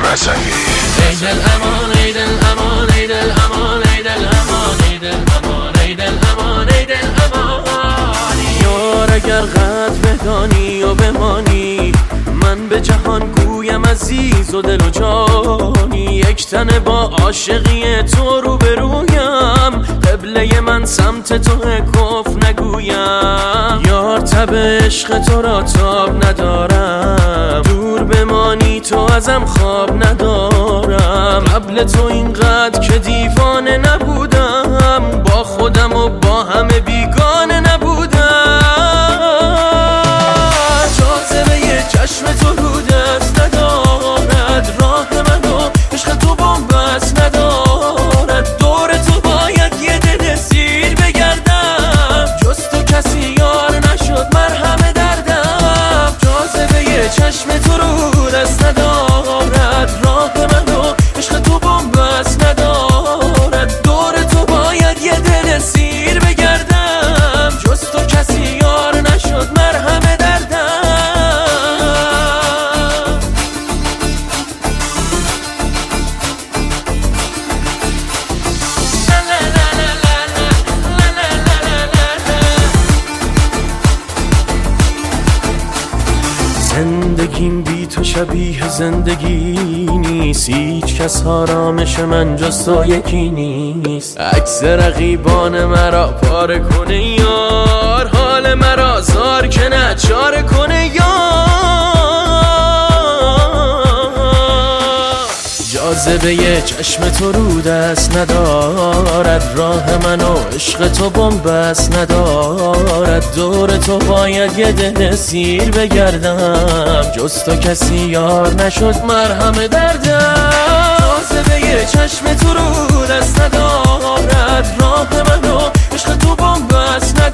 رسوی. ای دل امان ای دل امان ای دل امان ای دل امان ای دل امان ای دل امان ای دل امانی. یار اگر قدر بدانی و بمانی، من به جهان گویم عزیز و دل و جانی. یک تن با عاشقی تو رو برویم، قبله من سمت تو کف نگویم. یار تب عشق تو را تاب ندارم، دور بمانی تو ازم خواب ندارم. قبل تو اینقدر که دیوانه نبودم، با خودم و با همه بیگانه نبودم. جاذبه یه چشم تو رو دست ندارد، راه منو عشق تو بنبست ندارد. دور تو باید یه دل سیر بگردم، جز تو کسی یار نشد مرهم دردم. جاذبه یه چشم تو رو دست ندارد، راه منو عشق تو بنبست ندارد. دور تو باید یه دل سیر بگردم، جز تو کسی یار نشد مرهم دردم. زندگیم بی تو شبیه زندگی نیست، هیچ کس آرامش من جز تو یکی نیست. عکس رقیبان مرا پاره کنه یار، حال مرا زار که نچاره کنه یار. جاذبه یه چشم تو رو دست ندارد، راه منو عشق تو بنبست ندارد. دور تو باید یه دل سیر بگردم، جز تو کسی یار نشد مرهم دردم. جاذبه یه چشم تو رو دست ندارد، راه منو عشق تو بنبست ندارد.